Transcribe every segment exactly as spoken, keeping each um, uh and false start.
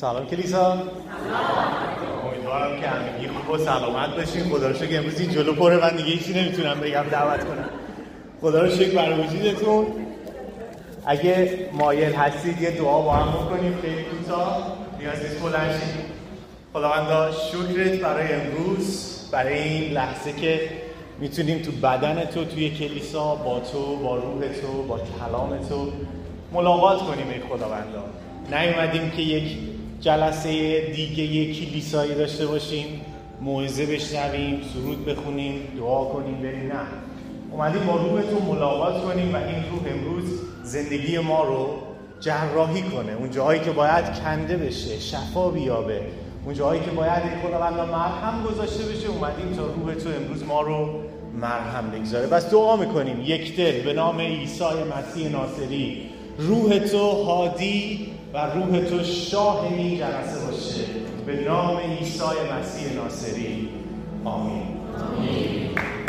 سلام کلیسا. امیدوارم که همگی خوب و سلامت باشین. خدا رو شکر امروز این جلو پره، من دیگه هیچی نمیتونم بگم دعوت کنم. خدا رو شکر بر وجودتون. اگه مایل هستید یه دعا با هم بکنیم خیلی کوتاه، نیاز نیست بلند شید. خداوندا شکرت برای امروز، برای این لحظه که میتونیم تو بدن تو، توی کلیسا با تو، با روح تو، با کلام تو ملاقات کنیم. ای خداوندا، نیومدیم که یک جلسه دیگه یک کلیسایی داشته باشیم، موعظه بشنویم، سرود بخونیم، دعا کنیم، بریم. نه، اومدیم با روح تو ملاقات کنیم و این روح امروز زندگی ما رو جراحی کنه. اون جاهایی که باید کنده بشه، شفا بیابه، اون جاهایی که باید ای خداوندا مرهم گذاشته بشه، اومدیم تا روح تو امروز ما رو مرهم بگذاره. بس دعا میکنیم یک دل به نام عیسی مسیح ناصری، روح تو هادی و روح تو شاه این جلسه باشه، به نام عیسی مسیح ناصری. آمین. آمین.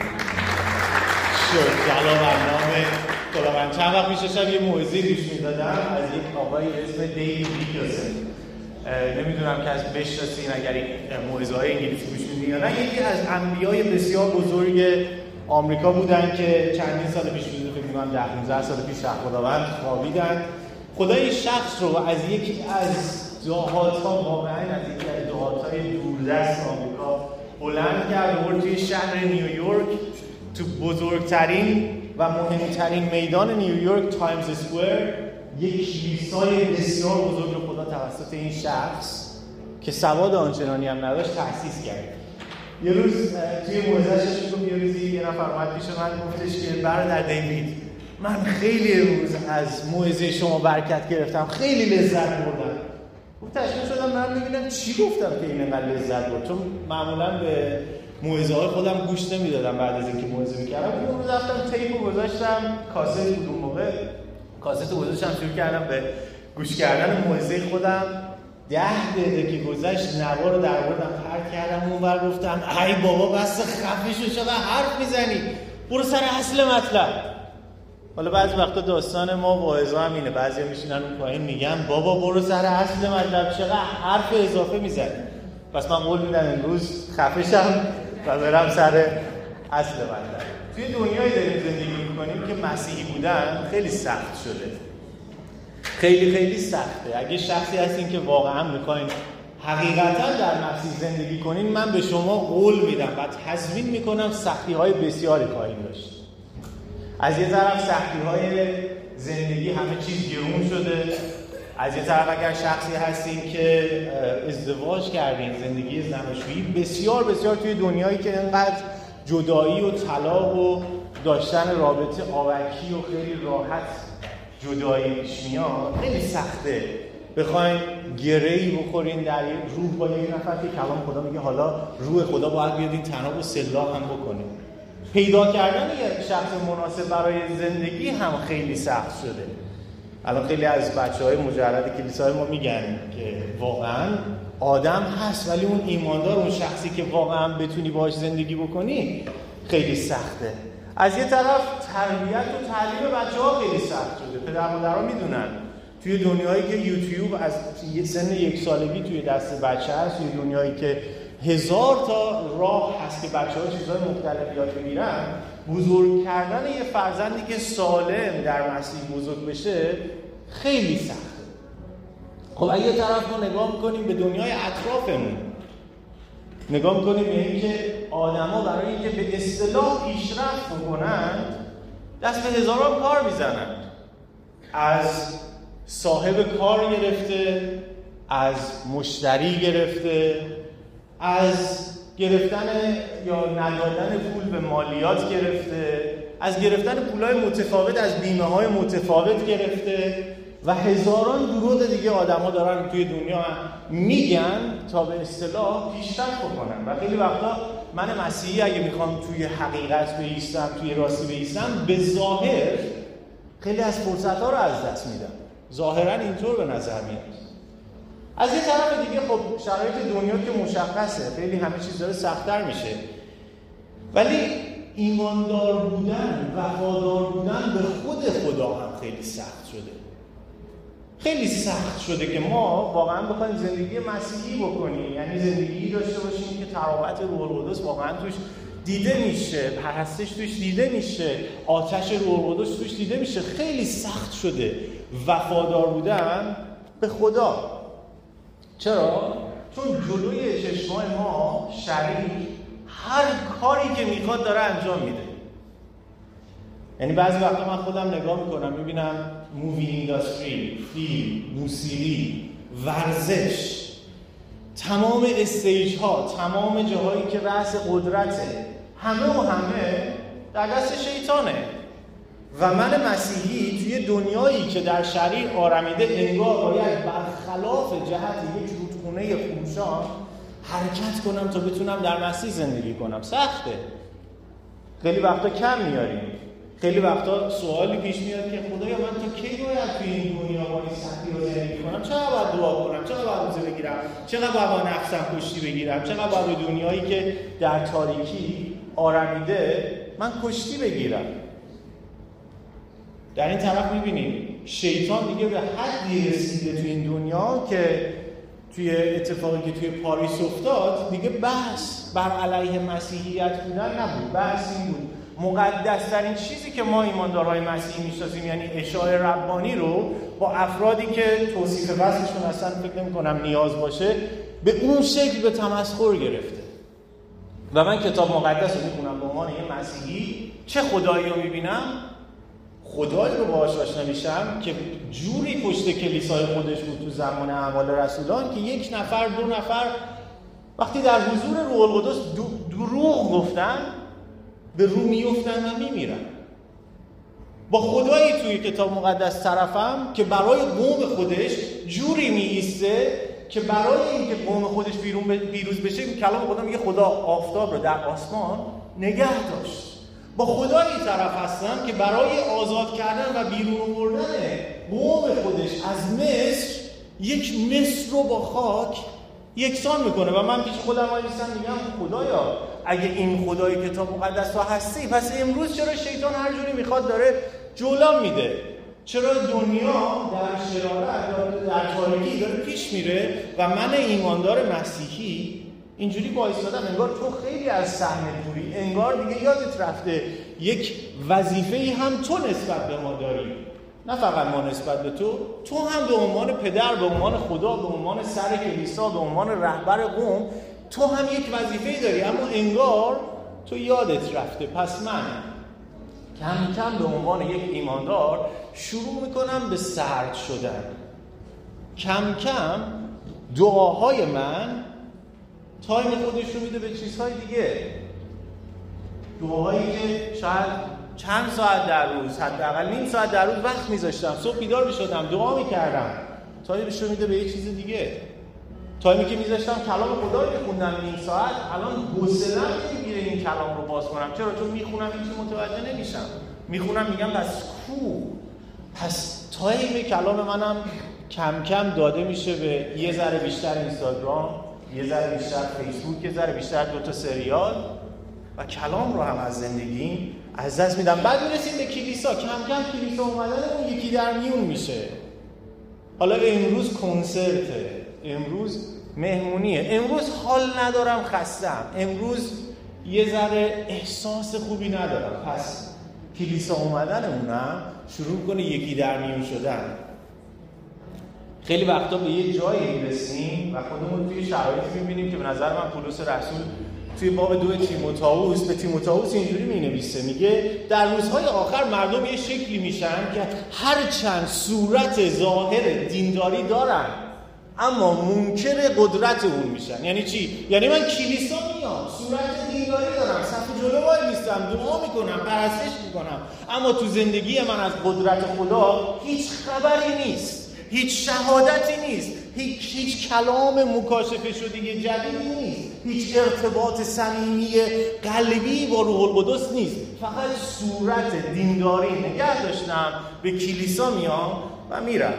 شد جلال برنامه خداوند. چند وقت پیش شب یه موعظه گوش میدادم از یک آقایی به اسم دیوید ویکلسن. نمیدونم که از بشناسین اگر این موعظه های انگلیسی گوش میدین یا نه. یکی از انبیای بسیار بزرگ آمریکا بودن که چندین سال پیش بود، فکر می‌کنم ده پانزده سال پیش خداوند خوابیدن. خدا این شخص رو از یکی از دهات‌ها، واقعا از یکی از دهات‌های دوردست آمریکا بلند کرد، برد توی شهر نیویورک، تو بزرگترین و مهمترین میدان نیویورک، تایمز اسکوئر، یک کلیسای بسیار بزرگ رو خدا توسط این شخص که سواد آنچنانی هم نداشت تأسیس کرد. یه روز توی موعظه‌اش گفت، یه روزی یه نفر اومد پیش من گفتش که برادر دیوید، من خیلی امروز از موعظه شما برکت گرفتم، خیلی لذت بردم. گفت تشویق شدم من ببینم چی گفتم که این انقدر لذت برد، چون معمولا به موعظه های خودم گوش نمیدادم بعد از اینکه موعظه میکردم. اون روز رفتم تیپو گذاشتم، کاست بود اون موقع، کاستو گذاشتم شروع کردم به گوش کردن موعظه خودم. ده دقیقه که گذشت نوا رو در بردم پرت کردم اونور، گفتم ای بابا بس خفه شو، چقدر حرف میزنی، برو سر اصل مطلب. حالا بعضی وقتا داستان ما واعظا هم اینه، بعضیا میشینن اون پایین میگن بابا برو سر اصل مطلب، چقدر حرف اضافه میزنی. پس من قول میدم امروز خفه شم و برم سر اصل مطلب. توی دنیایی داریم زندگی میکنیم که مسیحی بودن خیلی سخت شده، خیلی خیلی سخته. اگه شخصی هستین که واقعا میخواین حقیقتا در مسیح زندگی کنین، من به شما قول میدم و تضمین میکنم سختی های بسیاری خواهید داشت. از یه طرف سختی های زندگی، همه چیز گرون شده. از یه طرف اگر شخصی هستین که ازدواج کردین، زندگی زناشویی بسیار بسیار توی دنیایی که انقدر جدایی و طلاق و داشتن رابطه آوکی و خیلی راحت جدایی پیش میاد، خیلی سخته بخواین گره‌ای بخورین در روح با یک نفر که کلام خدا میگه حالا روح خدا باید بیاد این طناب و سلاح هم بکنه. پیدا کردن یک شخص مناسب برای زندگی هم خیلی سخت شده. الان خیلی از بچه‌های مجرد کلیسای ما میگن که واقعا آدم هست ولی اون ایماندار، اون شخصی که واقعا بتونی باهاش زندگی بکنی خیلی سخته. از یه طرف تربیت و تعلیم بچه‌ها خیلی سخت شده. پدر مادرها میدونن توی دنیایی که یوتیوب از سن یک سالگی توی دست بچه هست، توی دنیایی که هزار تا راه هست که بچه‌ها چیزهای مختلف یاد بگیرن، بزرگ کردن یه فرزندی که سالم در مسیح بزرگ بشه خیلی سخته. خب اگه یه طرف ما نگاه میکنیم به دنیای اطرافمون، نگاه میکنیم به اینکه آدما برای اینکه به اصطلاح پیشرفت بکنن دست به هزاران کار میزنن، از صاحب کار گرفته، از مشتری گرفته، از گرفتن یا ندادن پول به مالیات گرفته، از گرفتن پولای متفاوت از بیمه های متفاوت گرفته و هزاران درود دیگه آدما دارن توی دنیا میگن تا به اصطلاح پیشرفت بکنن. و خیلی وقتا من مسیحی اگه میخوام توی حقیقت بایستم، توی راستی بایستم، به ظاهر خیلی از فرصت‌ها رو از دست میدم. ظاهرا اینطور به نظر میاد. از یه طرف دیگه خب شرایط دنیا که مشخصه، خیلی همه چیز داره سخت‌تر میشه. ولی ایماندار بودن، وفادار بودن به خود خدا هم خیلی سخت شده. خیلی سخت شده که ما واقعا بخوایم زندگی مسیحی بکنیم، یعنی زندگی داشته باشیم که تراوت روح القدس واقعا توش دیده میشه، پرستش توش دیده میشه، آتش روح القدس توش دیده میشه. خیلی سخت شده وفادار بودن به خدا. چرا؟ چون جلوی چشمای ما شریک هر کاری که میخواد داره انجام میده. یعنی بعضی وقتا من خودم نگاه میکنم میبینم مووی اینداستری، فیلم، موسیقی، ورزش، تمام استیج ها، تمام جاهایی که رأس قدرته، همه و همه در دست شیطانه. و من مسیحی توی دنیایی که در شریر آرمیده انگار باید برخلاف جهت یک رودخونه خروشان حرکت کنم تا بتونم در مسیح زندگی کنم. سخته. خیلی وقتا کم میاریم. خیلی وقتا سوالی پیش میاد که خدایا من تا کی باید توی این دنیا با این سختی رو زندگی کنم؟ چقدر باید دعا کنم؟ چقدر باید روزه بگیرم؟ چقدر باید با نفسم کشتی بگیرم؟ چقدر باید به دنیایی که در تاریکی آرمیده من کشتی بگیرم؟ در این طرف میبینیم شیطان دیگه به حدی رسیده توی این دنیا که توی اتفاقی که توی پاریس افتاد دیگه بحث بر علیه مسیحیت بودن نبود. بحث این بود مقدس‌ترین چیزی که ما ایماندارهای مسیحی میشناسیم، یعنی اشاعه ربانی رو با افرادی که توصیف وصفشون اصلا فکر نمی‌کنم نیاز باشه به اون شکل به تمسخر گرفته. و من کتاب مقدس رو می‌خونم به عنوان یه مسیحی، چه خدایی رو می‌بینم؟ خدایی رو باهاش آشنا میشم که جوری پشت کلیسای خودش بود تو زمان اعمال رسولان که یک نفر دو نفر وقتی در حضور روح القدس دروغ گفتن به رو میافتن و میمیرن. با خدایی توی کتاب مقدس طرفم که برای قوم خودش جوری میایسته که برای اینکه قوم خودش بیرون پیروز بشه، کلام خدا میگه خدا آفتاب رو در آسمان نگه داشت. با خدایی طرف هستن که برای آزاد کردن و بیرون آوردن قوم خودش از مصر یک مصر رو با خاک یکسان میکنه. و من پیش خودم وایسم میگم خدایا اگه این خدای کتاب مقدس تو هستی، پس امروز چرا شیطان هر جوری میخواد داره جولان میده؟ چرا دنیا در شرارت در تاریکی داره پیش میره و من ایماندار مسیحی اینجوری با ایستادم انگار تو خیلی از صحنه دوری، انگار دیگه یادت رفته یک وظیفه‌ای هم تو نسبت به ما داری، نه فقط ما نسبت به تو، تو هم به عنوان پدر، به عنوان خدا، به عنوان سر کلیسا، به عنوان رهبر قوم، تو هم یک وظیفه‌ای داری، اما انگار تو یادت رفته. پس من کم کم به عنوان یک ایماندار شروع میکنم به سرد شدن. کم کم دعاهای من تایم خودش رو میده به چیزهای دیگه، دعاهایی که شاید چند ساعت در روز، حداقل نیم ساعت در روز وقت میذاشتم، صبح بیدار میشدم دعا میکردم، تایمش رو میده به یک چیز دیگه. تایمی که میذاشتم کلام خدا رو میخوندم نیم ساعت، الان حوصله‌ام نمیگیره این کلام رو باز کنم. چرا؟ چون میخونم هیچ متوجه نمیشم، میخونم میگم پس کو، پس تایم کلام منم کم کم داده میشه به یه ذره بیشتر اینستاگرام، یه ذره بیشتر فیسبوک، یه ذره بیشتر دوتا سریال و کلام رو هم از زندگیم از دست میدم. بعد میرسیم به کلیسا، کم کم کلیسا اومدن اون یکی در میون میشه. حالا امروز کنسرته، امروز مهمونیه، امروز حال ندارم، خستم، امروز یه ذره احساس خوبی ندارم، پس کلیسا اومدنمونم شروع کنه یکی در میون شدن. خیلی وقتا به یه جایی میرسیم و خودمون توی شرایطی میبینیم که به نظر من پولس رسول توی باب دو تیموتائوس به تیموتائوس اینجوری مینویسه، میگه در روزهای آخر مردم یه شکلی میشن که هر چند صورت ظاهر دینداری دارن اما منکر قدرت اون میشن. یعنی چی؟ یعنی من کلیسا میام، صورت دینداری دارم، صف جلو وای میستم، دعا میکنم، پرستش میکنم، اما تو زندگی من از قدرت خدا هیچ خبری نیست، هیچ شهادتی نیست، هیچ هیچ کلام مکاشفه شده جدیدی نیست، هیچ ارتباط صمیمی قلبی با روح القدس نیست، فقط صورت دینداری نگه داشتم، به کلیسا میام و میرم.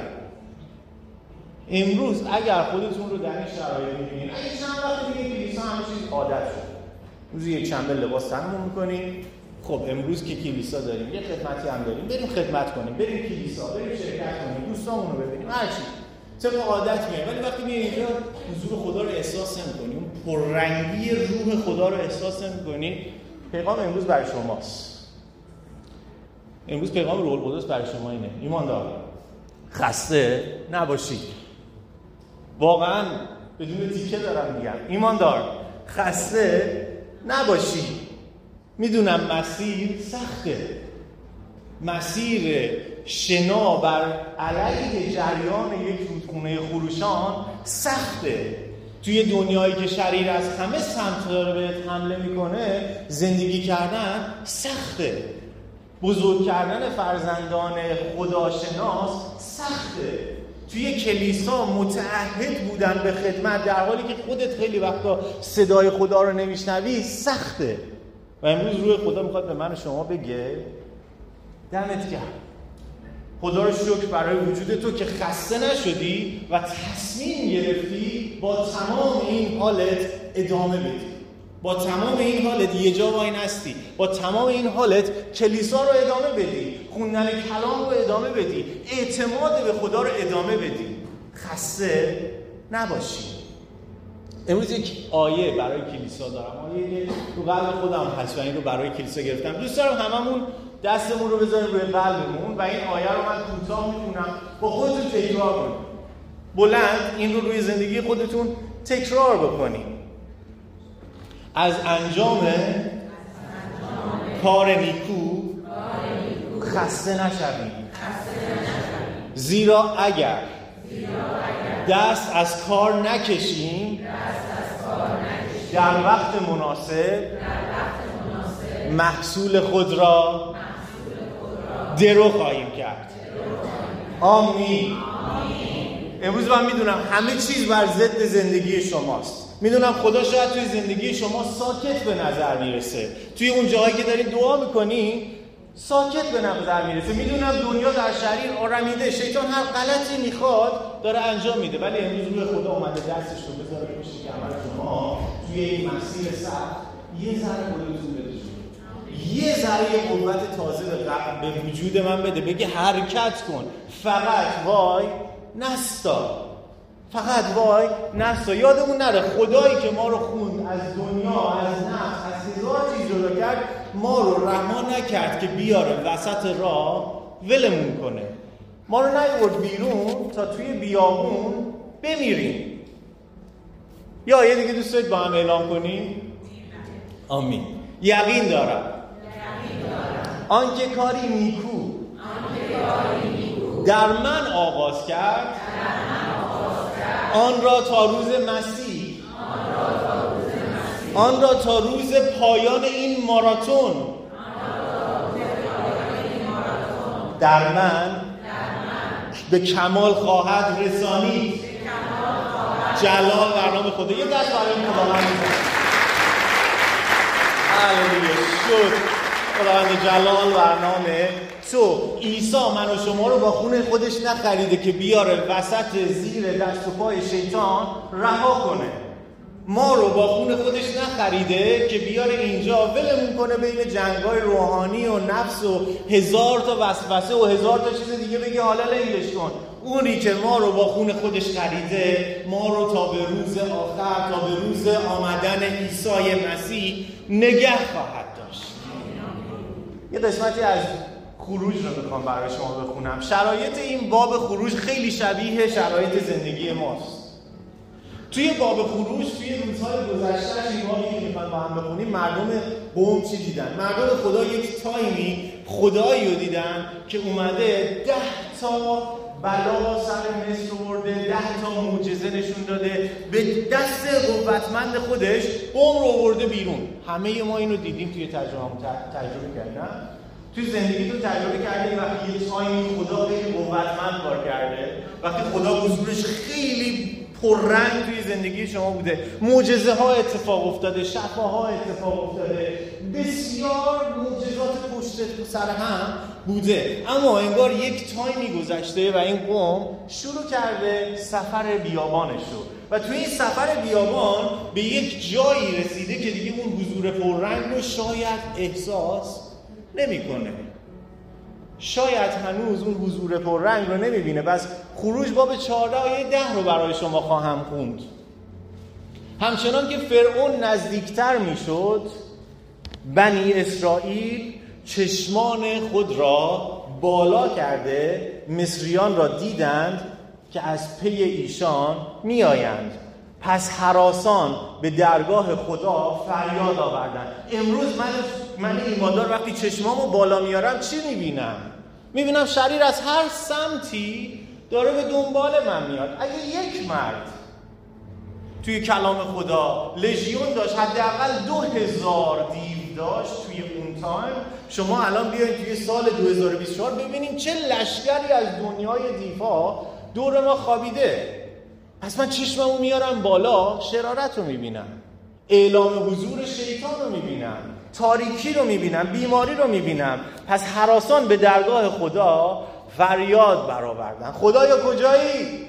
امروز اگر خودتون رو در این شرایط می‌بینید، اگه چند وقت دیگه کلیسا همه چیز عادت شد، روزی یک شنبه لباس تنمون می‌کنیم، خب امروز که کلیسا داریم، یه خدمتی هم داریم، بریم خدمت کنیم، بریم کلیسا، بریم شرکت کنیم، دوستامون رو ببینیم، هر چی طبق عادت میاد. ولی وقتی میای اینجا حضور خدا رو احساس نمی‌کنی، اون پررنگی روح خدا رو احساس نمی‌کنی. پیغام امروز برای شماست. امروز پیغام روح القدس برای شما اینه: ایماندار، خسته نباشید. واقعا بدون تیکه دارم میگم، ایماندار، خسته نباشید. میدونم مسیر سخته، مسیر شنا بر علیه جریان یک رودخونه خروشان سخته. توی دنیایی که شریر از همه سمت داره بهت حمله میکنه، زندگی کردن سخته. بزرگ کردن فرزندان خداشناس سخته. توی کلیسا متعهد بودن به خدمت در حالی که خودت خیلی وقتا صدای خدا رو نمیشنوی سخته. و امروز روح خدا میخواد به من و شما بگه دمت گرم، خدا رو شکر برای وجود تو که خسته نشدی و تصمیم گرفتی با تمام این حالت ادامه بدی، با تمام این حالت یه جا وای نستی، با تمام این حالت کلیسا رو ادامه بدی، خوندن کلام رو ادامه بدی، اعتماد به خدا رو ادامه بدی، خسته نباشی. امروز یک آیه برای کلیسا دارم، آیه که تو قلب خودم هست و این رو برای کلیسا گرفتم. دوست دارم هممون دستمون رو بذاریم روی قلبمون و این آیه رو من کوتاه می‌خونم، با خودتون تکرار کنید. بلند این رو روی زندگی خودتون تکرار بکنید. از انجام کار نیکو خسته نشوید، زیرا اگر دست از کار نکشیم در وقت مناسب محصول خود را درو خواهیم کرد. آمین. امروز من میدونم همه چیز بر ضد زندگی شماست. میدونم خدا شاید توی زندگی شما ساکت به نظر میرسه، توی اون جاهایی که داری دعا میکنی ساکت به نظر میرسه. میدونم دنیا در شریر آرمیده، شیطان هر غلطی میخواد داره انجام میده، ولی امروز روی خدا اومده دستش رو بذاره پشت کمر شما توی این مسیر سخت یه ذره خودتون بده، یه ذره قوت تازه به به وجود من بده، بگه حرکت کن، فقط وای نستا، فقط وای نستا. یادمون نره خدایی که ما رو خوند از دنیا، از نفس، از هزار چیز جدا کرد، ما رو رها نکرد که بیاره وسط راه ولمون کنه. ما رو نیورد بیرون تا توی بیابون بمیریم. یا یه دیگه دوست دارید با هم اعلام کنیم؟ آمین. یقین دارم آنکه کاری نیکو در من آغاز کرد آن را تا روز مسیح آن را تا روز پایان این ماراتون در من به کمال خواهد رسانید. جلال بر نام خدا. یه دست برای خداوند بزنید. هللویا. شکر خداوند جلال بر نام تو. عیسی من و شما رو با خون خودش نخریده که بیاره وسط زیر دست و پای شیطان رها کنه. ما رو با خون خودش نخریده که بیاره اینجا ولمون کنه بین جنگ‌های روحانی و نفس و هزار تا وسوسه و هزار تا چیز دیگه بگی حالا لیلش کن. اونی که ما رو با خون خودش خریده ما رو تا به روز آخر، تا به روز آمدن عیسی مسیح نگه خواهد داشت. یه قسمتی از خروج رو میخوام برای شما بخونم. شرایط این باب خروج خیلی شبیه شرایط زندگی ماست. توی باب خروج توی روزهای گذشته این بابی که میخوام با هم بخونیم، مردم قوم چی دیدن؟ مردم خدا یک تایمی خدایی رو دیدن که اومده ده تا بلا سر مصر آورده، ده تا معجزه نشون داده، به دست قوتمند خودش قوم رو آورده بیرون. همه ما اینو دیدیم توی تجربه تجربه کردیم. توی زندگیتون تجربه کردید وقتی یه تایمی خدا خیلی قوتمند کار کرده، وقتی خدا حضورش خیلی پررنگ توی زندگی شما بوده، معجزه ها اتفاق افتاده، شفاها اتفاق افتاده، بسیار معجزات پشت سر هم بوده، اما انگار یک تایمی گذشته و این قوم شروع کرده سفر بیابانش رو و توی این سفر بیابان به یک جایی رسیده که دیگه اون حضور پررنگ رو شاید احساس نمیکنه. شاید هنوز اون حضور پررنگ رو نمیبینه. بس خروج باب چهارده آیه ده رو برای شما خواهم خوند. همچنان که فرعون نزدیکتر میشد، بنی اسرائیل چشمان خود را بالا کرده مصریان را دیدند که از پی ایشان میآیند. پس هراسان به درگاه خدا فریاد آوردند. امروز من من ایماندار وقتی چشمامو بالا میارم چی میبینم؟ میبینم شریر از هر سمتی داره به دنبال من میاد. اگه یک مرد توی کلام خدا لژیون داشت، حداقل دو هزار دیو داشت توی اون تایم، شما الان بیاید توی سال دو هزار و بیست و چهار ببینیم چه لشکری از دنیای دیوها دور ما خوابیده. پس من چشممو میارم بالا، شرارت رو میبینم، اعلام حضور شیطان رو میبینم، تاریکی رو میبینم، بیماری رو میبینم. پس هراسان به درگاه خدا فریاد برآوردند. خدایا کجایی؟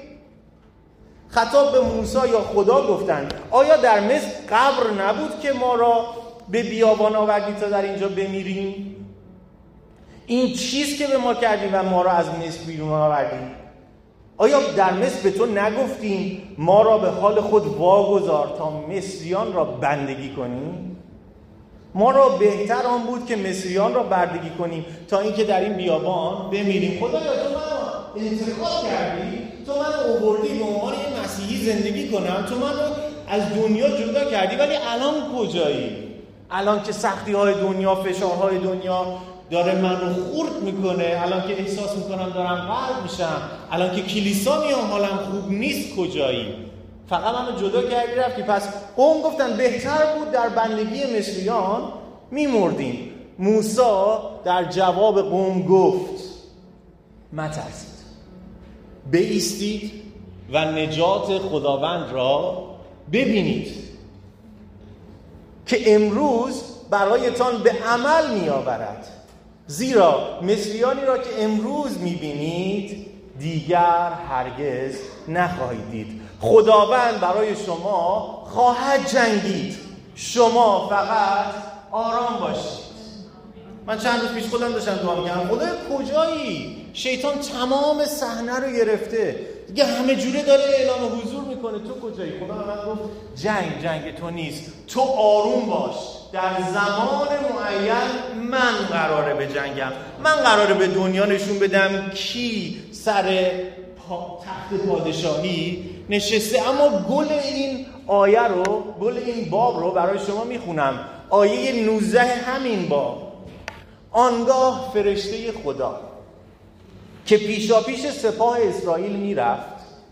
خطاب به موسی یا خدا گفتند آیا در مصر قبر نبود که ما را به بیابان آوردی تا در اینجا بمیریم؟ این چیز که به ما کردی و ما را از مصر بیرون آوردی؟ آیا در مصر به تو نگفتیم ما را به حال خود واگذار تا مصریان را بندگی کنیم؟ ما را بهتر آن بود که مصریان را بندگی کنیم تا اینکه در این بیابان بمیریم. خدایا تو من انتخاب کردی، تو من آوردی به عنوان یه مسیحی زندگی کنم، تو من رو از دنیا جدا کردی، ولی الان کجایی؟ الان که سختی های دنیا، فشارهای دنیا داره من رو خورد میکنه، الان که احساس میکنم دارم غرق میشم، الان که کلیسا میام حالم خوب نیست، کجایی؟ فقط منو جدا کردی رفتی. پس قوم گفتن بهتر بود در بندگی مصریان میمردیم. موسی در جواب قوم گفت مترسید، بایستید و نجات خداوند را ببینید که امروز برایتان به عمل می آورد. زیرا مصریانی را که امروز می بینید دیگر هرگز نخواهید دید. خداوند برای شما خواهد جنگید، شما فقط آرام باشید. من چند روز پیش خودم داشتم دعا می‌کردم خدای کجایی؟ شیطان تمام صحنه رو گرفته دیگه، همه جوره داره اعلام حضور میکنه، تو کجایی؟ خدا من گفت جنگ جنگ تو نیست، تو آروم باش، در زمان معین من قراره به جنگم، من قراره به دنیا نشون بدم کی سر پا تخت پادشاهی نشسته. اما گل این آیه رو، گل این باب رو برای شما میخونم، آیه نوزده همین باب. آنگاه فرشته خدا که پیشا پیش سپاه اسرائیل میرفت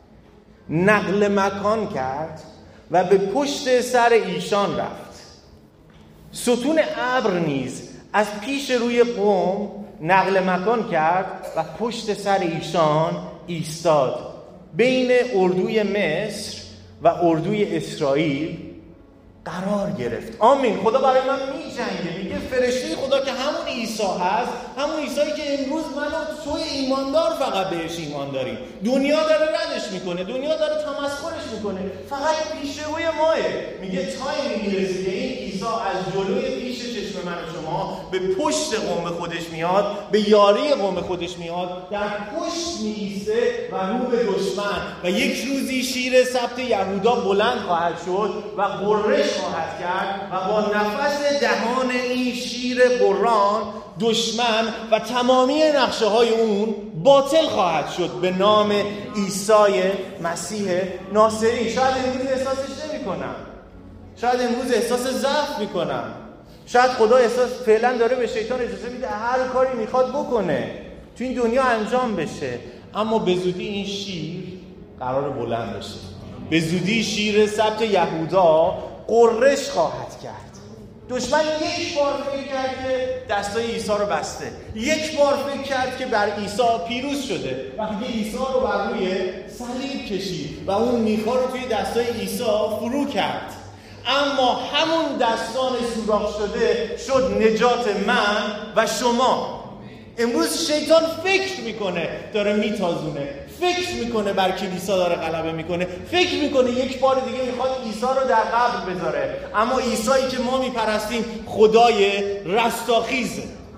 نقل مکان کرد و به پشت سر ایشان رفت. ستون ابر نیز از پیش روی قوم نقل مکان کرد و پشت سر ایشان ایستاد. بین اردوی مصر و اردوی اسرائیل قرار گرفت. آمین. خدا برای من می جنگه. میگه فرشته خدا که همون عیسی هست، همون عیسایی که امروز من و توی ایماندار فقط بهش ایمان داریم، دنیا داره ردش میکنه، دنیا داره تمسخرش میکنه، فقط پیش روی ماه. میگه تایمی میرسه که این عیسی از جلوی پیش چشم من و شما به پشت قوم خودش میاد، به یاری قوم خودش میاد، در پشت میسته و رو به دشمن. و یک روزی شیر سبت یهودا بلند خواهد شد و قرش خواهد کرد و با نفس دهان این شیر قران دشمن و تمامی نقشه های اون باطل خواهد شد به نام عیسی مسیح ناصری. شاید امروز احساسش نمی کنم، شاید امروز احساس ضعف می کنم، شاید خدا احساس فعلا داره به شیطان اجازه میده هر کاری میخواد بکنه تو این دنیا انجام بشه، اما به زودی این شیر قرار بلند بشه، به زودی شیر سبت یهودا قرش خواهد کرد. دشمن یک بار فکر کرد که دستای عیسی رو بسته، یک بار فکر کرد که بر عیسی پیروز شده، وقتی عیسی رو بر روی صلیب کشید و اون میخا رو توی دستای عیسی فرو کرد. اما همون دستان سوراخ شده شد نجات من و شما. امروز شیطان فکر میکنه داره میتازونه، فکر میکنه بر کلیسا داره غلبه میکنه، فکر میکنه یک بار دیگه میخواد عیسی رو در قبر بذاره. اما عیسایی که ما میپرستیم خدای رستاخیزه،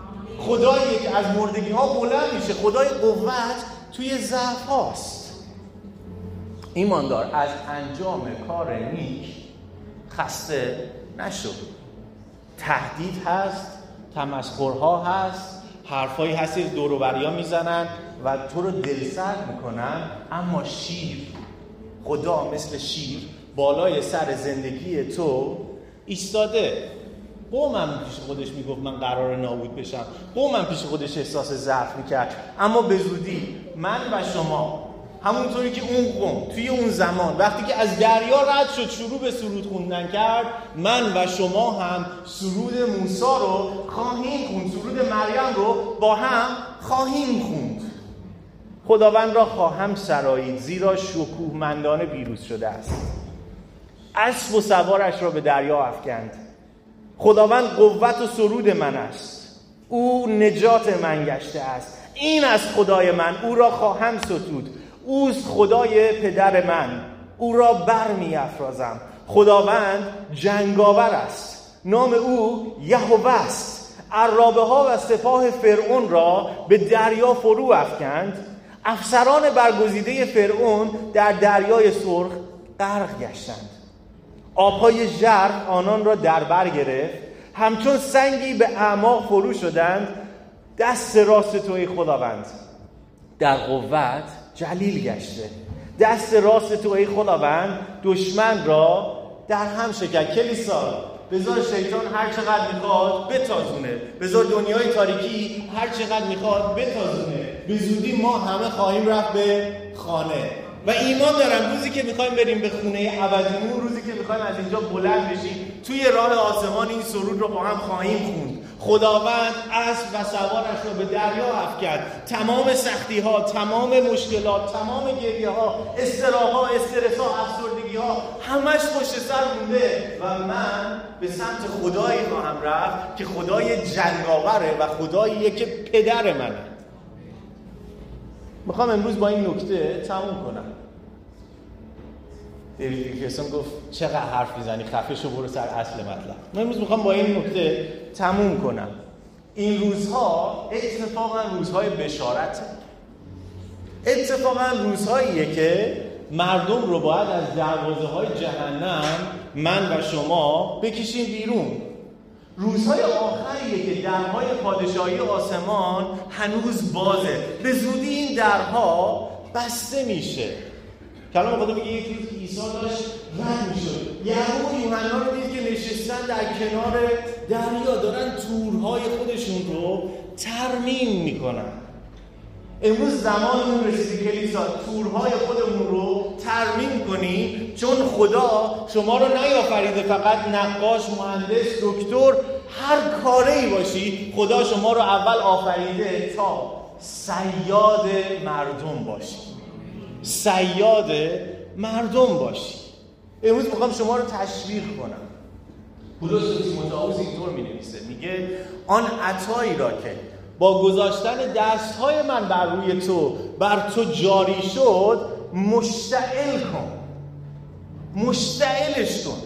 خدایی که از مردگی ها بلند میشه، خدای قوت توی ضعف هاست. ایماندار از انجام کار نیک خسته نشو. تهدید هست، تمسخرها هست، حرفایی هستی دور و بریا میزنن و تو رو دلسرد میکنن، اما شیر، خدا مثل شیر بالای سر زندگی تو ایستاده. قومم پیش خودش میگفت من قرار نابود بشم، قومم پیش خودش احساس ضعف میکرد، اما به زودی من و شما همونطوری که اون قوم توی اون زمان وقتی که از دریا رد شد شروع به سرود خوندن کرد، من و شما هم سرود موسی رو خواهیم خوند، سرود مریم رو با هم خواهیم خوند. خداوند را خواهم سرایید زیرا شکوهمندانه پیروز شده است. اسب و سوارش را به دریا افکند. خداوند قوت و سرود من است، او نجات من گشته است. این از خدای من، او را خواهم ستود. اوست خدای پدر من، او را بر می افرازم. خداوند جنگاور است، نام او یهوه است. عرابه ها و سپاه فرعون را به دریا فرو افکند. افسران برگزیده فرعون در دریای سرخ غرق گشتند. آبهای ژرف آنان را در بر گرفت. همچون سنگی به اعماق فرو شدند. دست راست توی خداوند در قوت جلیل گشته. دست راست تو ای خداوند دشمن را در هم شکن. کلیسا بذار شیطان هر چقدر میخواد بتازونه، بذار دنیای تاریکی هر چقدر میخواد بتازونه، به زودی ما همه خواهیم رفت به خانه. و ایمان دارم روزی که میخوایم بریم به خونه ابدیمون، روزی که میخوایم از اینجا بلند بشیم، توی راه آسمان این سرود رو با هم خواهیم خوند. خداوند اسب و سوارش رو به دریا افکند. تمام سختی ها، تمام مشکلات، تمام گریه ها، استراب ها، استرس ها، افسردگی ها همش پشت سر مونده و من به سمت خدایی خواهم رفت که خدای جنگاوره و خداییه که پدر منه. میخوام امروز با این نکته تموم کنم. دیوید ویلکرسون گفت چقدر حرف میزنی، خفه شو برو سر اصل مطلب. من امروز میخوام با این نکته تموم کنم. این روزها اتفاقا روزهای بشارته. اتفاقا روزهاییه که مردم رو باید از دروازه های جهنم من و شما بکشیم بیرون. روزهای آخریه که درهای پادشاهی آسمان هنوز بازه. به زودی این درها بسته میشه. کلام خدا میگه یک روز عیسی داشت رد میشد، یعقوب و یوحنا رو دید که نشستن در کنار دریا دارن تورهای خودشون رو ترمیم میکنن. امروز زمانمون رسیده کلیسا تورهای خودمون رو ترمیم کنی، چون خدا شما رو نیافریده فقط نقاش، مهندس، دکتر، هر کاری باشی. خدا شما رو اول آفریده تا صیاد مردم باشی، صیاد مردم باشی. امروز میخوام شما رو تشویق کنم. پولس تیموتائوس اینطور می‌نویسه، میگه آن عطایی را که با گذاشتن دستهای من بر روی تو بر تو جاری شد مشتعل کن، مشتعلش کن.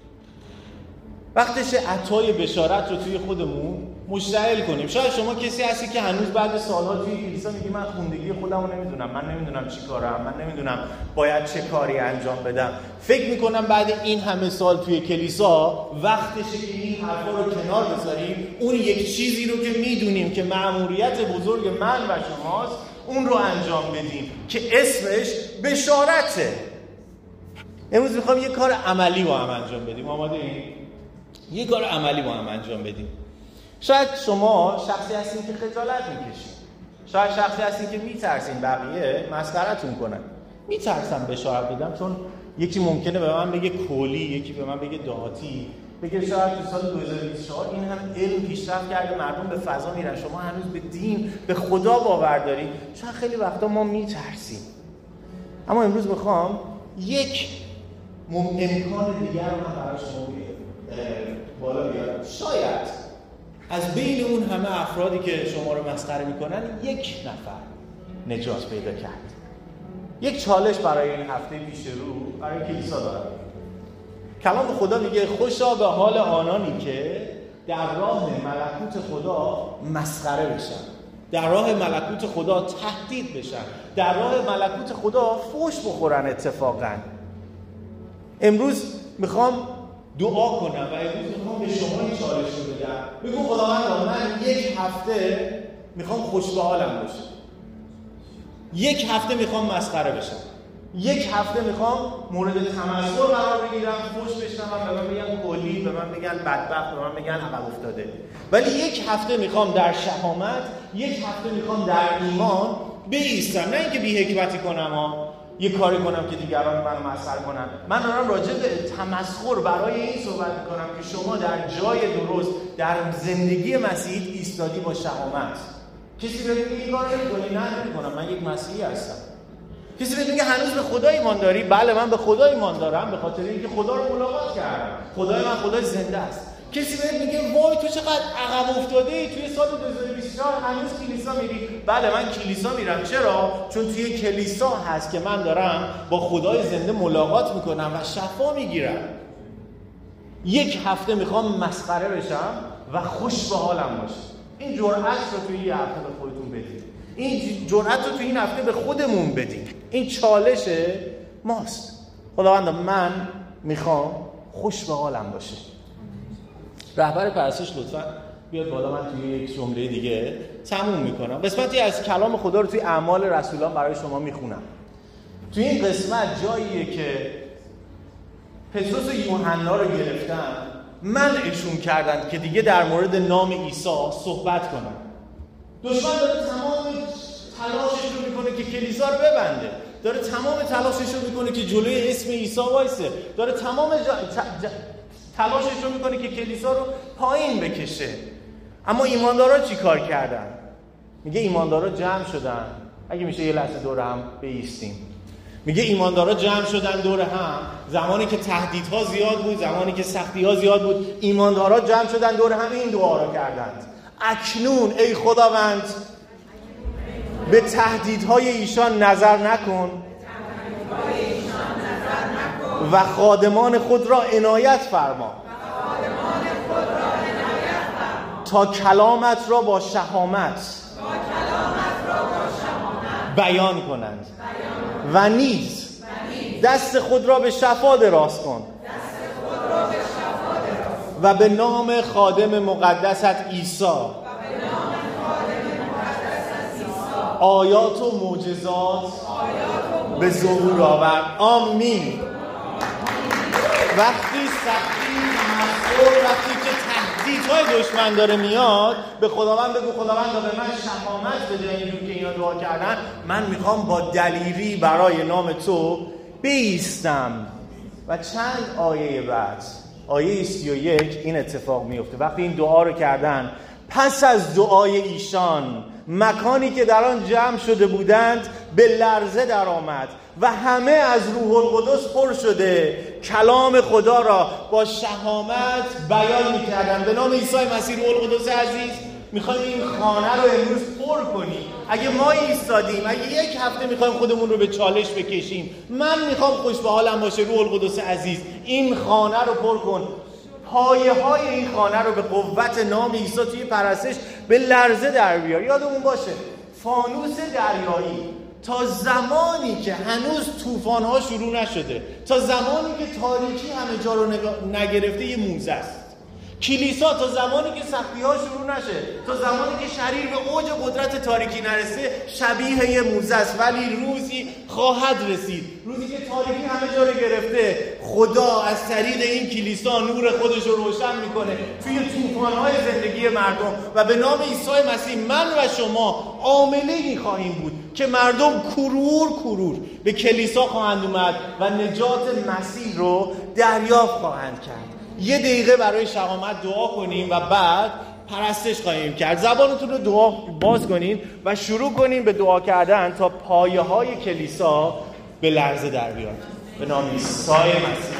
وقتش عطای بشارت رو توی خودمون مشتعل کنیم. شاید شما کسی هستی که هنوز بعد سالها توی کلیسا میگی من خوندگی خودم رو نمیدونم، من نمیدونم چی کارم، من نمیدونم باید چه کاری انجام بدم. فکر میکنم بعد این همه سال توی کلیسا وقتشه که این حرفا رو کنار بذاریم، اون یک چیزی رو که میدونیم که مأموریت بزرگ من و شماست اون رو انجام بدیم که اسمش بشارته. امروز میخوام یه کار عملی با هم انجام بدیم. آماده این؟ یه کار عملی با هم انجام بدیم. شاید شما شخصی هستین که خجالت میکشین، شاید شخصی هستین که میترسین بقیه مسخرتون کنن. میترسم بشارت بدم چون یکی ممکنه به من بگه کولی، یکی به من بگه دهاتی، بگه شاید تو سال دو هزار و بیست و چهار این هم علم پیشرفت کرده، مردم به فضا میرن، شما هنوز به دین، به خدا باور دارین. شاید خیلی وقتا ما میترسیم. اما امروز میخوام یک امکان دیگر رو هم برای شما بالا بیارم. شاید از بین اون همه افرادی که شما رو مسخره میکنن یک نفر نجات پیدا کرد. یک چالش برای این هفته پیش رو برای کلیسا دارم. کلام خدا میگه خوشا به حال آنانی که در راه ملکوت خدا مسخره بشن، در راه ملکوت خدا تهدید بشن، در راه ملکوت خدا فحش بخورن. اتفاقا امروز میخوام دعا کنم و امروز میخوام به شما این چالش رو بدم. بگو خداوند من یک هفته میخوام خوش به حالم باشم، یک هفته میخوام مسخره بشم، یک هفته میخوام مورد تمسخر قرار بگیرم، فحش بشنوم، به من بگن کلی، به من بگن بدبخت، به من بگن عقب افتاده. ولی یک هفته میخوام در شهامت، یک هفته میخوام در ایمان بایستم. نه اینکه بی حکمتی کنم ها، یه کاری کنم که دیگران منو مسخره کنن. من دارم راجع به تمسخر برای این صحبت میکنم که شما در جای درست در زندگی مسیحیت ایستادی با شهامت. کسی بهت میگه این کارو نمی‌کنی؟ نه نمی‌کنم، من یک مسیحی هستم. کسی بهت میگه هنوز به خدا ایمان داری؟ بله من به خدا ایمان دارم، به خاطر اینکه خدا رو ملاقات کردم. خدای من خدای زنده است. کسی بهت میگه وای تو چقدر عقب افتاده ای، توی سال دو هزار و بیست و چهار هنوز کلیسا میری؟ بله من کلیسا میرم. چرا؟ چون توی کلیسا هست که من دارم با خدای زنده ملاقات میکنم و شفا میگیرم. یک هفته میخوام مسخره بشم و خوش به حالم باشم. این جرأت رو توی این هفته به خودتون بدید. این جرأت رو توی این هفته به خودمون بدید. این چالش ماست. خداوند من میخوام خوش به حالم باشه. رهبر پرستش لطفاً بیاد بالا، من توی یک جمله دیگه تموم میکنم. قسمتی از کلام خدا رو توی اعمال رسولان برای شما میخونم. توی این قسمت جاییه که پتروس و یوحنا رو گرفتن، منعشون کردن که دیگه در مورد نام عیسی صحبت کنن. دشمن داره تمام تلاشش رو میکنه که کلیسا رو ببنده، داره تمام تلاشش رو میکنه که جلوی اسم عیسی وایسه، داره تمام جا... ت... ج... تلاشش رو میکنه که کلیسا رو پایین بکشه. اما ایماندارا چی کار کردن؟ میگه ایماندارا جمع شدن. اگه میشه یه لحظه دور هم بایستیم. میگه ایماندارا جمع شدن دور هم، زمانی که تهدیدها زیاد بود، زمانی که سختی‌ها زیاد بود، ایماندارا جمع شدن دور هم این دعا رو کردند: اکنون ای خداوند به تهدیدهای ایشان نظر نکن و خادمان خود را عنایت فرما تا کلامت را با شهامت بیان کنند و نیز دست خود را به شفا دراز کن و به نام خادم مقدست عیسی آیات و معجزات به ظهور آورد. آمین. وقتی سختی تمسخر، وقتی که تهدیدهای دشمن داره میاد، به خداوند بگو خداوند به من شهامت بده. اینجور که اینا دعا کردن، من میخوام با دلیری برای نام تو بایستم. و چند آیه بعد، آیه سی و یک، این اتفاق میفته. وقتی این دعا رو کردن، پس از دعای ایشان مکانی که در آن جمع شده بودند به لرزه در آمد و همه از روح القدس پر شده کلام خدا را با شهامت بیان می‌کردند. به نام عیسی مسیح روح القدس عزیز میخوایم این خانه رو امروز پر کنیم. اگه ما ایستادیم، اگه یک هفته میخوایم خودمون رو به چالش بکشیم، من میخوام خوش به حالم باشه، روح القدس عزیز این خانه رو پر کن. پایه های این خانه رو به قوت نام عیسی توی پرستش به لرزه در بیار. یادمون باشه فانوس دریایی تا زمانی که هنوز طوفان ها شروع نشده، تا زمانی که تاریکی همه جا رو نگرفته، یه موزه است. کلیسا تا زمانی که سختی ها شروع نشه، تا زمانی که شریر به اوج قدرت تاریکی نرسه، شبیه یه موزه است. ولی روزی خواهد رسید، روزی که تاریکی همه جا رو گرفته، خدا از طریق این کلیسا نور خودش رو روشن میکنه توی طوفان‌های زندگی مردم. و به نام عیسی مسیح من و شما عاملی خواهیم بود که مردم کرور کرور به کلیسا خواهند اومد و نجات مسیح رو دریافت خواهند کرد. یه دقیقه برای شهامت دعا کنیم و بعد پرستش خواهیم کرد. زبانتون رو دعا باز کنین و شروع کنین به دعا کردن تا پایه های کلیسا به لرزه در بیاد. به نام عیسی مسیح.